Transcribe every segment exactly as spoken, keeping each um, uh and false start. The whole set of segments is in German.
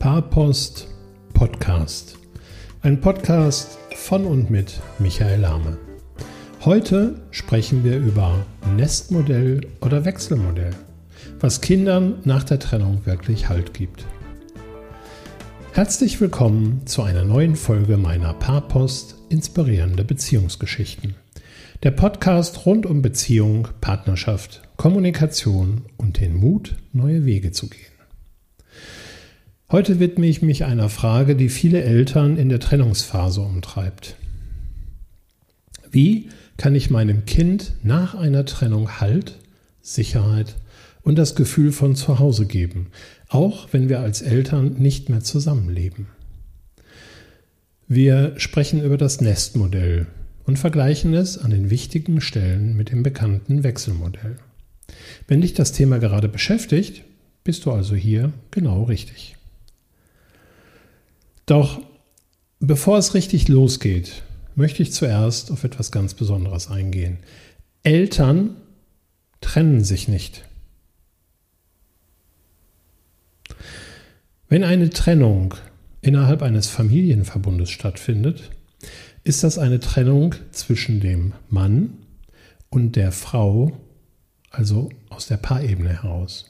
Paarpost Podcast. Ein Podcast von und mit Michael Lahme. Heute sprechen wir über Nestmodell oder Wechselmodell, was Kindern nach der Trennung wirklich Halt gibt. Herzlich willkommen zu einer neuen Folge meiner Paarpost Inspirierende Beziehungsgeschichten. Der Podcast rund um Beziehung, Partnerschaft, Kommunikation und den Mut, neue Wege zu gehen. Heute widme ich mich einer Frage, die viele Eltern in der Trennungsphase umtreibt. Wie kann ich meinem Kind nach einer Trennung Halt, Sicherheit und das Gefühl von Zuhause geben, auch wenn wir als Eltern nicht mehr zusammenleben? Wir sprechen über das Nestmodell und vergleichen es an den wichtigen Stellen mit dem bekannten Wechselmodell. Wenn dich das Thema gerade beschäftigt, bist du also hier genau richtig. Doch bevor es richtig losgeht, möchte ich zuerst auf etwas ganz Besonderes eingehen. Eltern trennen sich nicht. Wenn eine Trennung innerhalb eines Familienverbundes stattfindet, ist das eine Trennung zwischen dem Mann und der Frau, also aus der Paarebene heraus.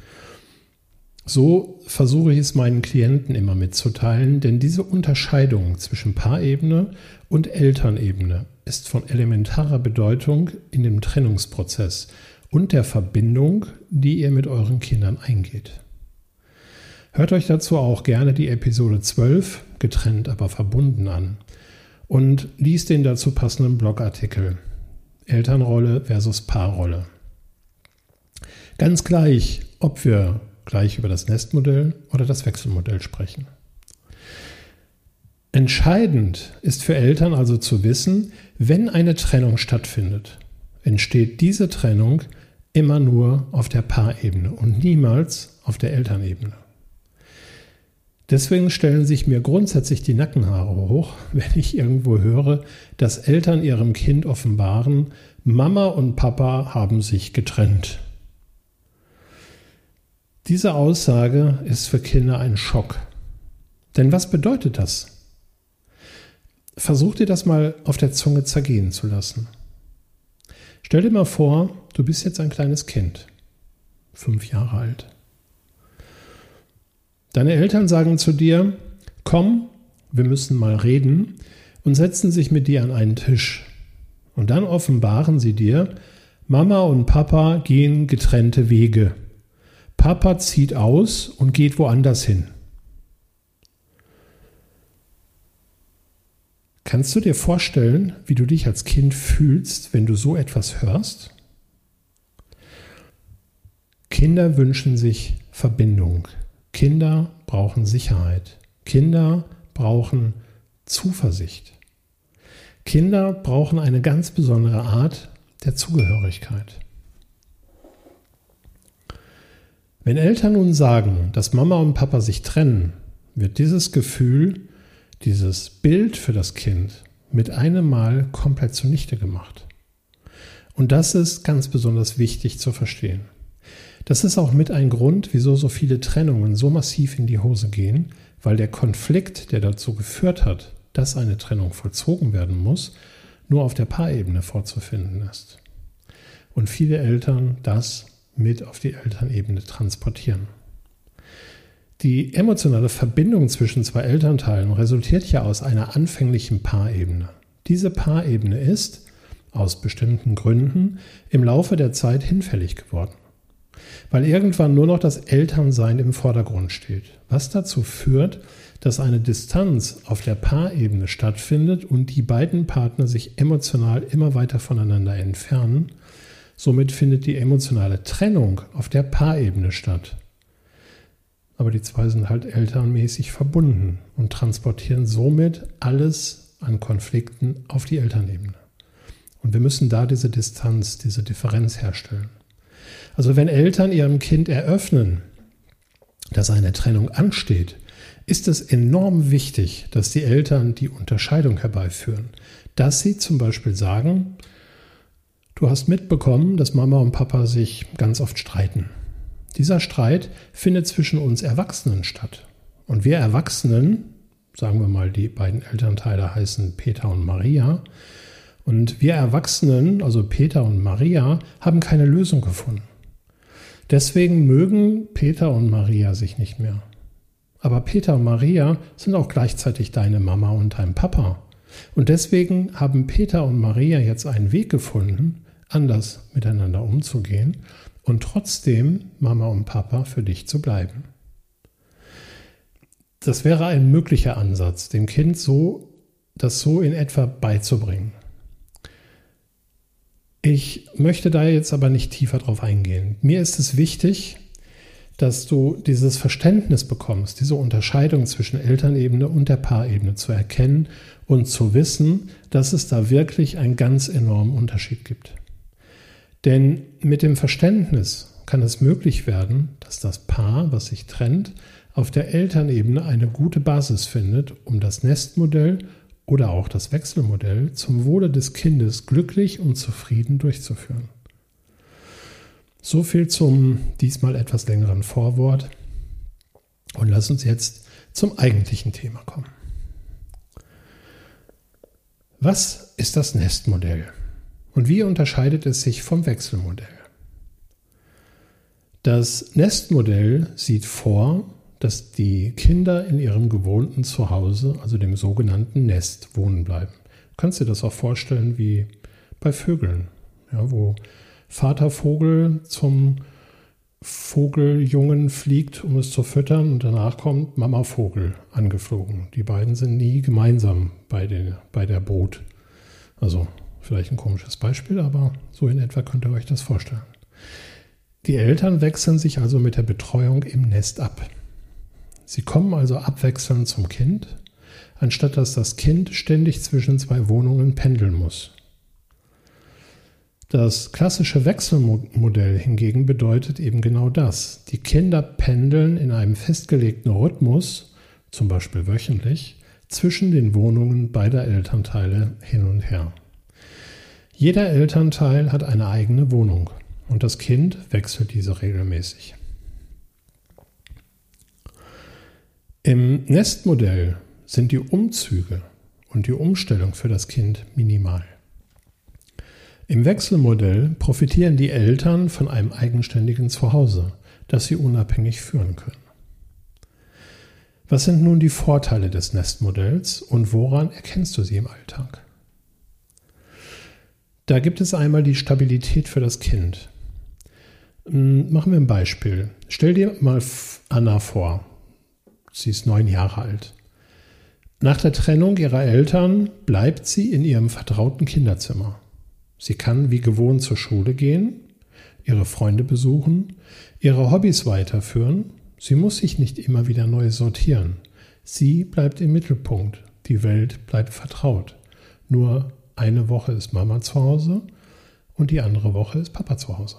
So versuche ich es meinen Klienten immer mitzuteilen, denn diese Unterscheidung zwischen Paarebene und Elternebene ist von elementarer Bedeutung in dem Trennungsprozess und der Verbindung, die ihr mit euren Kindern eingeht. Hört euch dazu auch gerne die Episode zwölf, getrennt aber verbunden, an und liest den dazu passenden Blogartikel Elternrolle versus Paarrolle. Ganz gleich, ob wir gleich über das Nestmodell oder das Wechselmodell sprechen. Entscheidend ist für Eltern also zu wissen, wenn eine Trennung stattfindet, entsteht diese Trennung immer nur auf der Paarebene und niemals auf der Elternebene. Deswegen stellen sich mir grundsätzlich die Nackenhaare hoch, wenn ich irgendwo höre, dass Eltern ihrem Kind offenbaren, Mama und Papa haben sich getrennt. Diese Aussage ist für Kinder ein Schock. Denn was bedeutet das? Versuch dir das mal auf der Zunge zergehen zu lassen. Stell dir mal vor, du bist jetzt ein kleines Kind, fünf Jahre alt. Deine Eltern sagen zu dir, komm, wir müssen mal reden, und setzen sich mit dir an einen Tisch. Und dann offenbaren sie dir, Mama und Papa gehen getrennte Wege. Papa zieht aus und geht woanders hin. Kannst du dir vorstellen, wie du dich als Kind fühlst, wenn du so etwas hörst? Kinder wünschen sich Verbindung. Kinder brauchen Sicherheit. Kinder brauchen Zuversicht. Kinder brauchen eine ganz besondere Art der Zugehörigkeit. Wenn Eltern nun sagen, dass Mama und Papa sich trennen, wird dieses Gefühl, dieses Bild für das Kind mit einem Mal komplett zunichte gemacht. Und das ist ganz besonders wichtig zu verstehen. Das ist auch mit ein Grund, wieso so viele Trennungen so massiv in die Hose gehen, weil der Konflikt, der dazu geführt hat, dass eine Trennung vollzogen werden muss, nur auf der Paarebene vorzufinden ist. Und viele Eltern das mit auf die Elternebene transportieren. Die emotionale Verbindung zwischen zwei Elternteilen resultiert ja aus einer anfänglichen Paarebene. Diese Paarebene ist, aus bestimmten Gründen, im Laufe der Zeit hinfällig geworden, weil irgendwann nur noch das Elternsein im Vordergrund steht, was dazu führt, dass eine Distanz auf der Paarebene stattfindet und die beiden Partner sich emotional immer weiter voneinander entfernen. Somit findet die emotionale Trennung auf der Paarebene statt. Aber die zwei sind halt elternmäßig verbunden und transportieren somit alles an Konflikten auf die Elternebene. Und wir müssen da diese Distanz, diese Differenz herstellen. Also wenn Eltern ihrem Kind eröffnen, dass eine Trennung ansteht, ist es enorm wichtig, dass die Eltern die Unterscheidung herbeiführen. Dass sie zum Beispiel sagen, du hast mitbekommen, dass Mama und Papa sich ganz oft streiten. Dieser Streit findet zwischen uns Erwachsenen statt. Und wir Erwachsenen, sagen wir mal, die beiden Elternteile heißen Peter und Maria, und wir Erwachsenen, also Peter und Maria, haben keine Lösung gefunden. Deswegen mögen Peter und Maria sich nicht mehr. Aber Peter und Maria sind auch gleichzeitig deine Mama und dein Papa. Und deswegen haben Peter und Maria jetzt einen Weg gefunden, anders miteinander umzugehen und trotzdem Mama und Papa für dich zu bleiben. Das wäre ein möglicher Ansatz, dem Kind so, das so in etwa beizubringen. Ich möchte da jetzt aber nicht tiefer drauf eingehen. Mir ist es wichtig, dass du dieses Verständnis bekommst, diese Unterscheidung zwischen Elternebene und der Paarebene zu erkennen und zu wissen, dass es da wirklich einen ganz enormen Unterschied gibt. Denn mit dem Verständnis kann es möglich werden, dass das Paar, was sich trennt, auf der Elternebene eine gute Basis findet, um das Nestmodell oder auch das Wechselmodell zum Wohle des Kindes glücklich und zufrieden durchzuführen. So viel zum diesmal etwas längeren Vorwort und lass uns jetzt zum eigentlichen Thema kommen. Was ist das Nestmodell und wie unterscheidet es sich vom Wechselmodell? Das Nestmodell sieht vor, dass die Kinder in ihrem gewohnten Zuhause, also dem sogenannten Nest, wohnen bleiben. Du kannst dir das auch vorstellen wie bei Vögeln, ja, wo Vater Vogel zum Vogeljungen fliegt, um es zu füttern, und danach kommt Mama Vogel angeflogen. Die beiden sind nie gemeinsam bei, den, bei der Brut. Also vielleicht ein komisches Beispiel, aber so in etwa könnt ihr euch das vorstellen. Die Eltern wechseln sich also mit der Betreuung im Nest ab. Sie kommen also abwechselnd zum Kind, anstatt dass das Kind ständig zwischen zwei Wohnungen pendeln muss. Das klassische Wechselmodell hingegen bedeutet eben genau das. Die Kinder pendeln in einem festgelegten Rhythmus, zum Beispiel wöchentlich, zwischen den Wohnungen beider Elternteile hin und her. Jeder Elternteil hat eine eigene Wohnung und das Kind wechselt diese regelmäßig. Im Nestmodell sind die Umzüge und die Umstellung für das Kind minimal. Im Wechselmodell profitieren die Eltern von einem eigenständigen Zuhause, das sie unabhängig führen können. Was sind nun die Vorteile des Nestmodells und woran erkennst du sie im Alltag? Da gibt es einmal die Stabilität für das Kind. Machen wir ein Beispiel. Stell dir mal Anna vor. Sie ist neun Jahre alt. Nach der Trennung ihrer Eltern bleibt sie in ihrem vertrauten Kinderzimmer. Sie kann wie gewohnt zur Schule gehen, ihre Freunde besuchen, ihre Hobbys weiterführen. Sie muss sich nicht immer wieder neu sortieren. Sie bleibt im Mittelpunkt. Die Welt bleibt vertraut. Nur eine Woche ist Mama zu Hause und die andere Woche ist Papa zu Hause.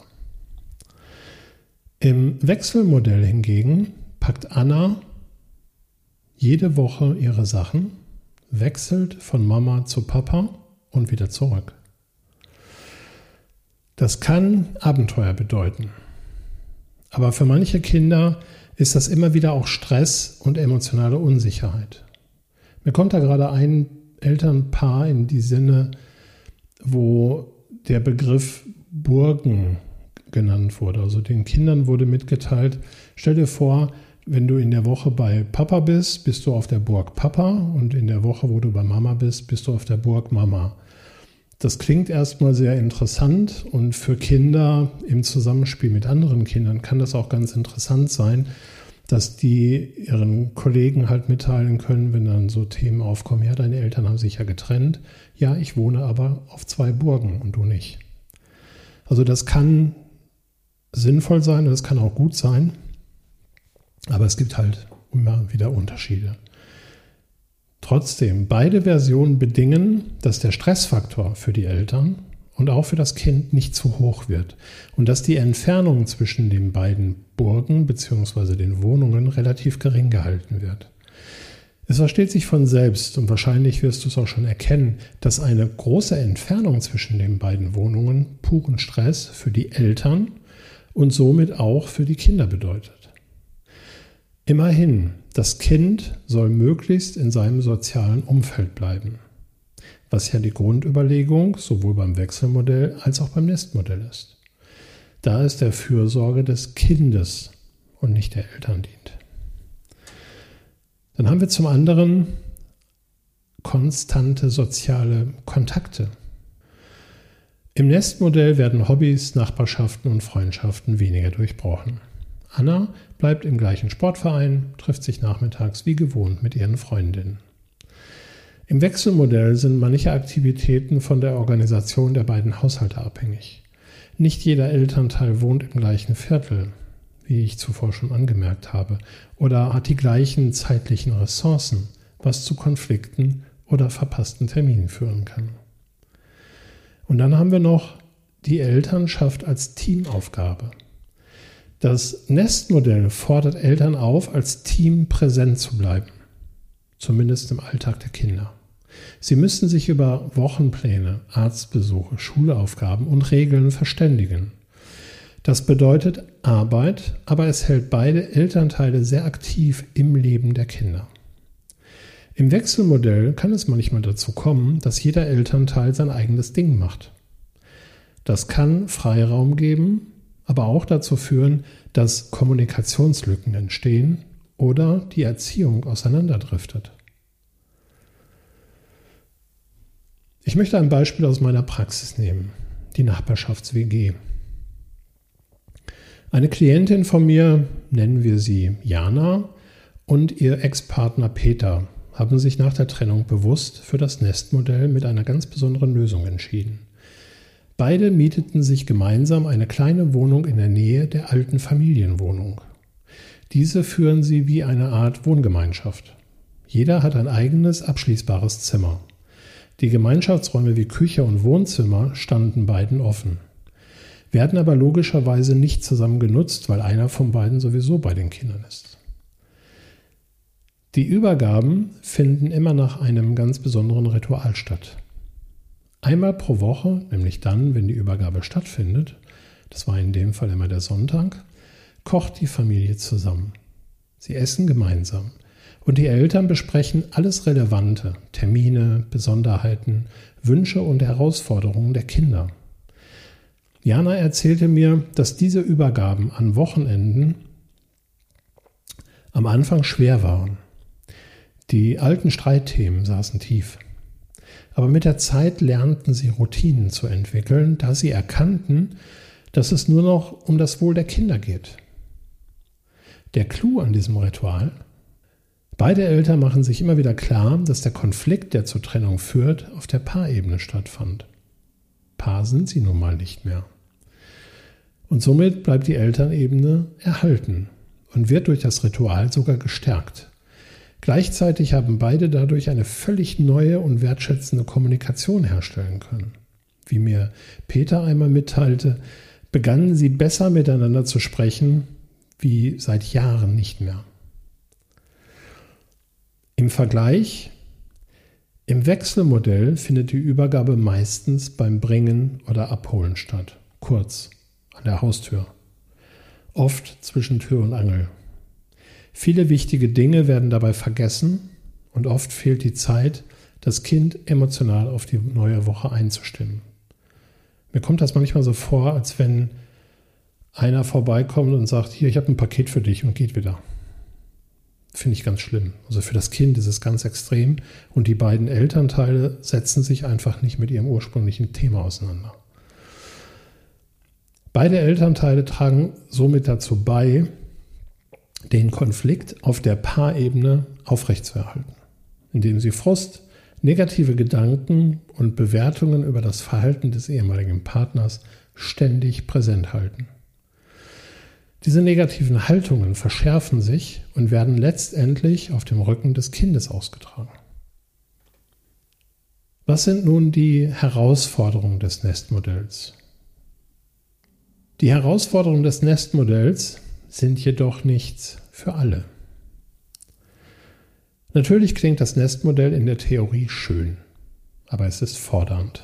Im Wechselmodell hingegen packt Anna jede Woche ihre Sachen, wechselt von Mama zu Papa und wieder zurück. Das kann Abenteuer bedeuten. Aber für manche Kinder ist das immer wieder auch Stress und emotionale Unsicherheit. Mir kommt da gerade ein Elternpaar in die Sinne, wo der Begriff Burgen genannt wurde. Also den Kindern wurde mitgeteilt, stell dir vor, wenn du in der Woche bei Papa bist, bist du auf der Burg Papa und in der Woche, wo du bei Mama bist, bist du auf der Burg Mama. Das klingt erstmal sehr interessant und für Kinder im Zusammenspiel mit anderen Kindern kann das auch ganz interessant sein, dass die ihren Kollegen halt mitteilen können, wenn dann so Themen aufkommen, ja, deine Eltern haben sich ja getrennt, ja, ich wohne aber auf zwei Burgen und du nicht. Also das kann sinnvoll sein und das kann auch gut sein. Aber es gibt halt immer wieder Unterschiede. Trotzdem, beide Versionen bedingen, dass der Stressfaktor für die Eltern und auch für das Kind nicht zu hoch wird und dass die Entfernung zwischen den beiden Burgen bzw. den Wohnungen relativ gering gehalten wird. Es versteht sich von selbst und wahrscheinlich wirst du es auch schon erkennen, dass eine große Entfernung zwischen den beiden Wohnungen puren Stress für die Eltern und somit auch für die Kinder bedeutet. Immerhin, das Kind soll möglichst in seinem sozialen Umfeld bleiben, was ja die Grundüberlegung sowohl beim Wechselmodell als auch beim Nestmodell ist, da es der Fürsorge des Kindes und nicht der Eltern dient. Dann haben wir zum anderen konstante soziale Kontakte. Im Nestmodell werden Hobbys, Nachbarschaften und Freundschaften weniger durchbrochen. Anna bleibt im gleichen Sportverein, trifft sich nachmittags wie gewohnt mit ihren Freundinnen. Im Wechselmodell sind manche Aktivitäten von der Organisation der beiden Haushalte abhängig. Nicht jeder Elternteil wohnt im gleichen Viertel, wie ich zuvor schon angemerkt habe, oder hat die gleichen zeitlichen Ressourcen, was zu Konflikten oder verpassten Terminen führen kann. Und dann haben wir noch die Elternschaft als Teamaufgabe. Das Nestmodell fordert Eltern auf, als Team präsent zu bleiben, zumindest im Alltag der Kinder. Sie müssen sich über Wochenpläne, Arztbesuche, Schulaufgaben und Regeln verständigen. Das bedeutet Arbeit, aber es hält beide Elternteile sehr aktiv im Leben der Kinder. Im Wechselmodell kann es manchmal dazu kommen, dass jeder Elternteil sein eigenes Ding macht. Das kann Freiraum geben, aber auch dazu führen, dass Kommunikationslücken entstehen oder die Erziehung auseinanderdriftet. Ich möchte ein Beispiel aus meiner Praxis nehmen, die Nachbarschafts-W G. Eine Klientin von mir, nennen wir sie Jana, und ihr Ex-Partner Peter haben sich nach der Trennung bewusst für das Nestmodell mit einer ganz besonderen Lösung entschieden. Beide mieteten sich gemeinsam eine kleine Wohnung in der Nähe der alten Familienwohnung. Diese führen sie wie eine Art Wohngemeinschaft. Jeder hat ein eigenes abschließbares Zimmer. Die Gemeinschaftsräume wie Küche und Wohnzimmer standen beiden offen, werden aber logischerweise nicht zusammen genutzt, weil einer von beiden sowieso bei den Kindern ist. Die Übergaben finden immer nach einem ganz besonderen Ritual statt. Einmal pro Woche, nämlich dann, wenn die Übergabe stattfindet, das war in dem Fall immer der Sonntag, kocht die Familie zusammen. Sie essen gemeinsam und die Eltern besprechen alles Relevante, Termine, Besonderheiten, Wünsche und Herausforderungen der Kinder. Jana erzählte mir, dass diese Übergaben an Wochenenden am Anfang schwer waren. Die alten Streitthemen saßen tief. Aber mit der Zeit lernten sie Routinen zu entwickeln, da sie erkannten, dass es nur noch um das Wohl der Kinder geht. Der Clou an diesem Ritual: Beide Eltern machen sich immer wieder klar, dass der Konflikt, der zur Trennung führt, auf der Paarebene stattfand. Paar sind sie nun mal nicht mehr. Und somit bleibt die Elternebene erhalten und wird durch das Ritual sogar gestärkt. Gleichzeitig haben beide dadurch eine völlig neue und wertschätzende Kommunikation herstellen können. Wie mir Peter einmal mitteilte, begannen sie besser miteinander zu sprechen, wie seit Jahren nicht mehr. Im Vergleich: Im Wechselmodell findet die Übergabe meistens beim Bringen oder Abholen statt, kurz an der Haustür, oft zwischen Tür und Angel. Viele wichtige Dinge werden dabei vergessen und oft fehlt die Zeit, das Kind emotional auf die neue Woche einzustimmen. Mir kommt das manchmal so vor, als wenn einer vorbeikommt und sagt, hier, ich habe ein Paket für dich, und geht wieder. Finde ich ganz schlimm. Also für das Kind ist es ganz extrem und die beiden Elternteile setzen sich einfach nicht mit ihrem ursprünglichen Thema auseinander. Beide Elternteile tragen somit dazu bei, den Konflikt auf der Paarebene aufrechtzuerhalten, indem sie Frust, negative Gedanken und Bewertungen über das Verhalten des ehemaligen Partners ständig präsent halten. Diese negativen Haltungen verschärfen sich und werden letztendlich auf dem Rücken des Kindes ausgetragen. Was sind nun die Herausforderungen des Nestmodells? Die Herausforderungen des Nestmodells sind jedoch nichts für alle. Natürlich klingt das Nestmodell in der Theorie schön, aber es ist fordernd.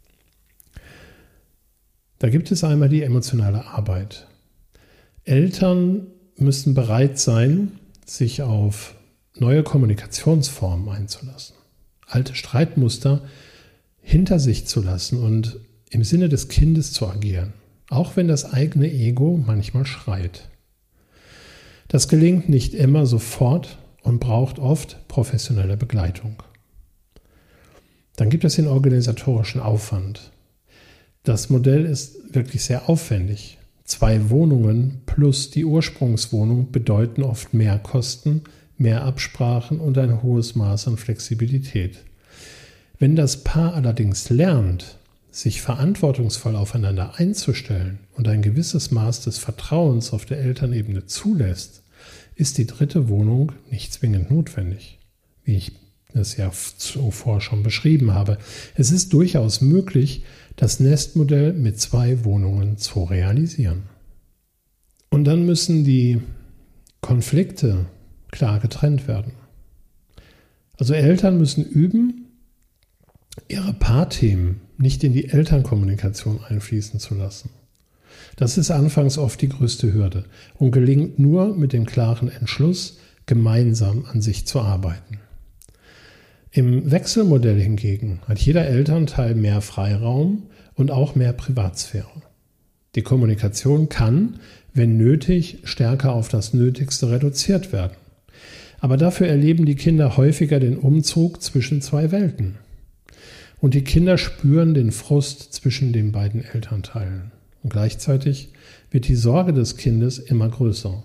Da gibt es einmal die emotionale Arbeit. Eltern müssen bereit sein, sich auf neue Kommunikationsformen einzulassen, alte Streitmuster hinter sich zu lassen und im Sinne des Kindes zu agieren, auch wenn das eigene Ego manchmal schreit. Das gelingt nicht immer sofort und braucht oft professionelle Begleitung. Dann gibt es den organisatorischen Aufwand. Das Modell ist wirklich sehr aufwendig. Zwei Wohnungen plus die Ursprungswohnung bedeuten oft mehr Kosten, mehr Absprachen und ein hohes Maß an Flexibilität. Wenn das Paar allerdings lernt, sich verantwortungsvoll aufeinander einzustellen und ein gewisses Maß des Vertrauens auf der Elternebene zulässt, ist die dritte Wohnung nicht zwingend notwendig, wie ich es ja zuvor schon beschrieben habe. Es ist durchaus möglich, das Nestmodell mit zwei Wohnungen zu realisieren. Und dann müssen die Konflikte klar getrennt werden. Also Eltern müssen üben, ihre Paarthemen nicht in die Elternkommunikation einfließen zu lassen. Das ist anfangs oft die größte Hürde und gelingt nur mit dem klaren Entschluss, gemeinsam an sich zu arbeiten. Im Wechselmodell hingegen hat jeder Elternteil mehr Freiraum und auch mehr Privatsphäre. Die Kommunikation kann, wenn nötig, stärker auf das Nötigste reduziert werden. Aber dafür erleben die Kinder häufiger den Umzug zwischen zwei Welten. Und die Kinder spüren den Frust zwischen den beiden Elternteilen. Und gleichzeitig wird die Sorge des Kindes immer größer.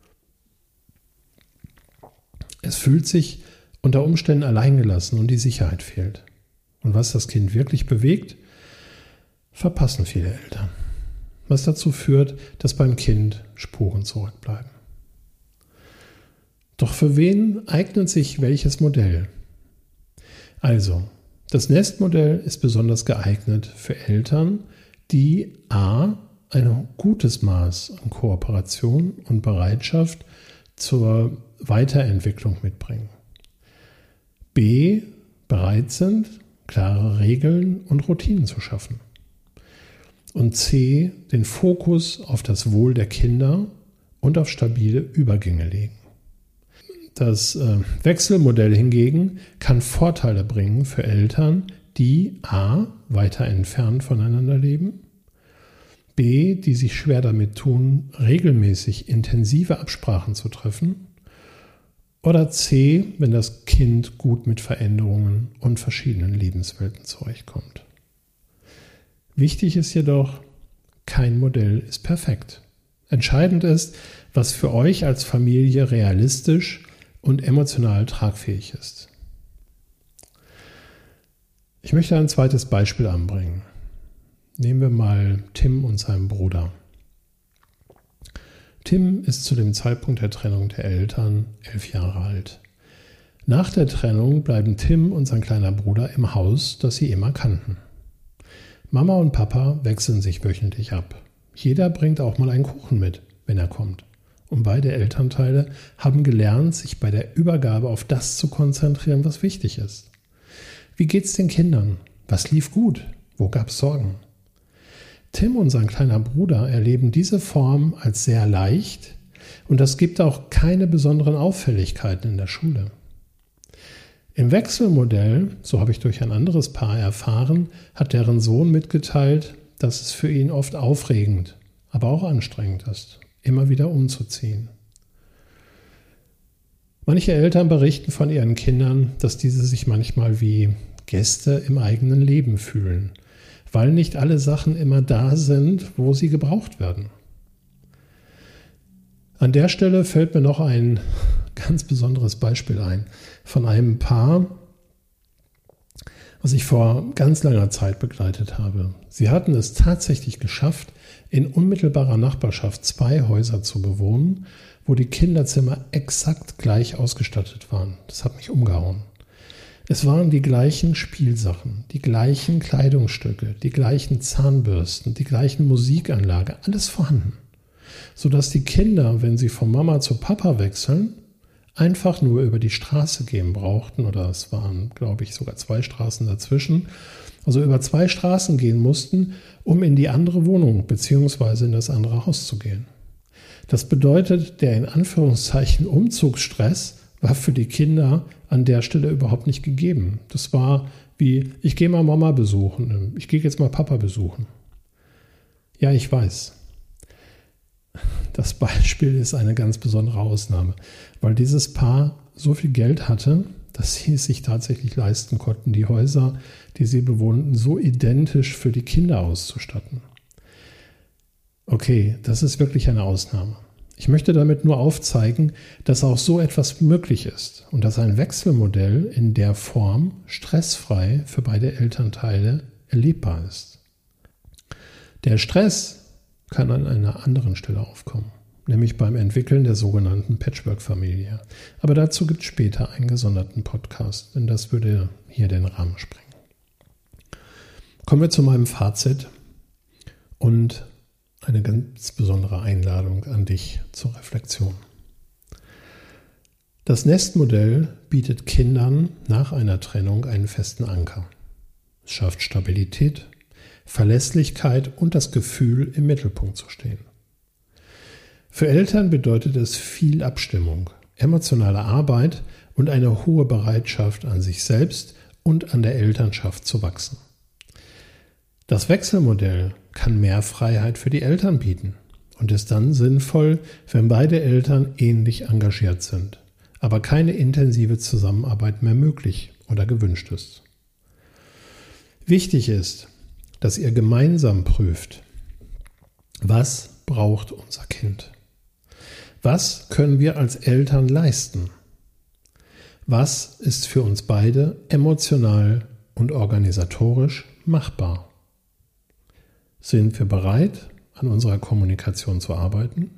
Es fühlt sich unter Umständen alleingelassen und die Sicherheit fehlt. Und was das Kind wirklich bewegt, verpassen viele Eltern. Was dazu führt, dass beim Kind Spuren zurückbleiben. Doch für wen eignet sich welches Modell? Also, das Nestmodell ist besonders geeignet für Eltern, die a. ein gutes Maß an Kooperation und Bereitschaft zur Weiterentwicklung mitbringen, b. bereit sind, klare Regeln und Routinen zu schaffen und c. den Fokus auf das Wohl der Kinder und auf stabile Übergänge legen. Das äh, Wechselmodell hingegen kann Vorteile bringen für Eltern, die a. weiter entfernt voneinander leben, b. die sich schwer damit tun, regelmäßig intensive Absprachen zu treffen, oder c. wenn das Kind gut mit Veränderungen und verschiedenen Lebenswelten zurechtkommt. Wichtig ist jedoch, kein Modell ist perfekt. Entscheidend ist, was für euch als Familie realistisch und emotional tragfähig ist. Ich möchte ein zweites Beispiel anbringen. Nehmen wir mal Tim und seinen Bruder. Tim ist zu dem Zeitpunkt der Trennung der Eltern elf Jahre alt. Nach der Trennung bleiben Tim und sein kleiner Bruder im Haus, das sie immer kannten. Mama und Papa wechseln sich wöchentlich ab. Jeder bringt auch mal einen Kuchen mit, wenn er kommt. Und beide Elternteile haben gelernt, sich bei der Übergabe auf das zu konzentrieren, was wichtig ist. Wie geht's den Kindern? Was lief gut? Wo gab's Sorgen? Tim und sein kleiner Bruder erleben diese Form als sehr leicht und es gibt auch keine besonderen Auffälligkeiten in der Schule. Im Wechselmodell, so habe ich durch ein anderes Paar erfahren, hat deren Sohn mitgeteilt, dass es für ihn oft aufregend, aber auch anstrengend ist, immer wieder umzuziehen. Manche Eltern berichten von ihren Kindern, dass diese sich manchmal wie Gäste im eigenen Leben fühlen, weil nicht alle Sachen immer da sind, wo sie gebraucht werden. An der Stelle fällt mir noch ein ganz besonderes Beispiel ein von einem Paar, was ich vor ganz langer Zeit begleitet habe. Sie hatten es tatsächlich geschafft, in unmittelbarer Nachbarschaft zwei Häuser zu bewohnen, wo die Kinderzimmer exakt gleich ausgestattet waren. Das hat mich umgehauen. Es waren die gleichen Spielsachen, die gleichen Kleidungsstücke, die gleichen Zahnbürsten, die gleichen Musikanlage, alles vorhanden. Sodass die Kinder, wenn sie von Mama zu Papa wechseln, einfach nur über die Straße gehen brauchten, oder es waren, glaube ich, sogar zwei Straßen dazwischen, also über zwei Straßen gehen mussten, um in die andere Wohnung bzw. in das andere Haus zu gehen. Das bedeutet, der in Anführungszeichen Umzugsstress war für die Kinder an der Stelle überhaupt nicht gegeben. Das war wie, ich gehe mal Mama besuchen, ich gehe jetzt mal Papa besuchen. Ja, ich weiß. Das Beispiel ist eine ganz besondere Ausnahme, weil dieses Paar so viel Geld hatte, dass sie es sich tatsächlich leisten konnten, die Häuser, die sie bewohnten, so identisch für die Kinder auszustatten. Okay, das ist wirklich eine Ausnahme. Ich möchte damit nur aufzeigen, dass auch so etwas möglich ist und dass ein Wechselmodell in der Form stressfrei für beide Elternteile erlebbar ist. Der Stress kann an einer anderen Stelle aufkommen, nämlich beim Entwickeln der sogenannten Patchwork-Familie. Aber dazu gibt es später einen gesonderten Podcast, denn das würde hier den Rahmen sprengen. Kommen wir zu meinem Fazit und eine ganz besondere Einladung an dich zur Reflexion. Das Nestmodell bietet Kindern nach einer Trennung einen festen Anker. Es schafft Stabilität, Verlässlichkeit und das Gefühl, im Mittelpunkt zu stehen. Für Eltern bedeutet es viel Abstimmung, emotionale Arbeit und eine hohe Bereitschaft, an sich selbst und an der Elternschaft zu wachsen. Das Wechselmodell kann mehr Freiheit für die Eltern bieten und ist dann sinnvoll, wenn beide Eltern ähnlich engagiert sind, aber keine intensive Zusammenarbeit mehr möglich oder gewünscht ist. Wichtig ist, dass ihr gemeinsam prüft, was braucht unser Kind? Was können wir als Eltern leisten? Was ist für uns beide emotional und organisatorisch machbar? Sind wir bereit, an unserer Kommunikation zu arbeiten?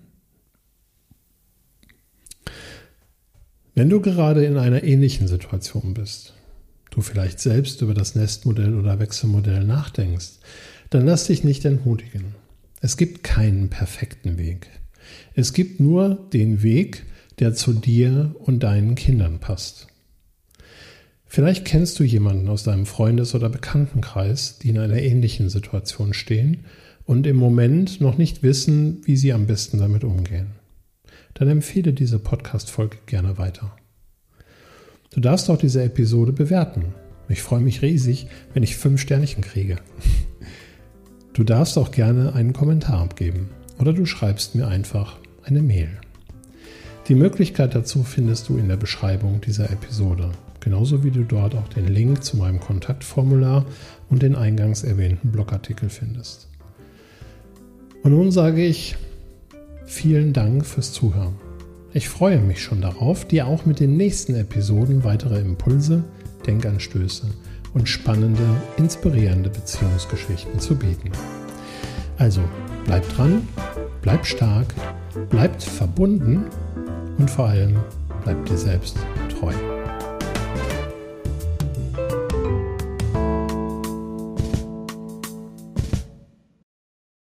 Wenn du gerade in einer ähnlichen Situation bist, du vielleicht selbst über das Nestmodell oder Wechselmodell nachdenkst, dann lass dich nicht entmutigen. Es gibt keinen perfekten Weg. Es gibt nur den Weg, der zu dir und deinen Kindern passt. Vielleicht kennst du jemanden aus deinem Freundes- oder Bekanntenkreis, die in einer ähnlichen Situation stehen und im Moment noch nicht wissen, wie sie am besten damit umgehen. Dann empfehle diese Podcast-Folge gerne weiter. Du darfst auch diese Episode bewerten. Ich freue mich riesig, wenn ich fünf Sternchen kriege. Du darfst auch gerne einen Kommentar abgeben oder du schreibst mir einfach eine Mail. Die Möglichkeit dazu findest du in der Beschreibung dieser Episode. Genauso wie du dort auch den Link zu meinem Kontaktformular und den eingangs erwähnten Blogartikel findest. Und nun sage ich vielen Dank fürs Zuhören. Ich freue mich schon darauf, dir auch mit den nächsten Episoden weitere Impulse, Denkanstöße und spannende, inspirierende Beziehungsgeschichten zu bieten. Also bleib dran, bleib stark, bleibt verbunden und vor allem bleib dir selbst treu.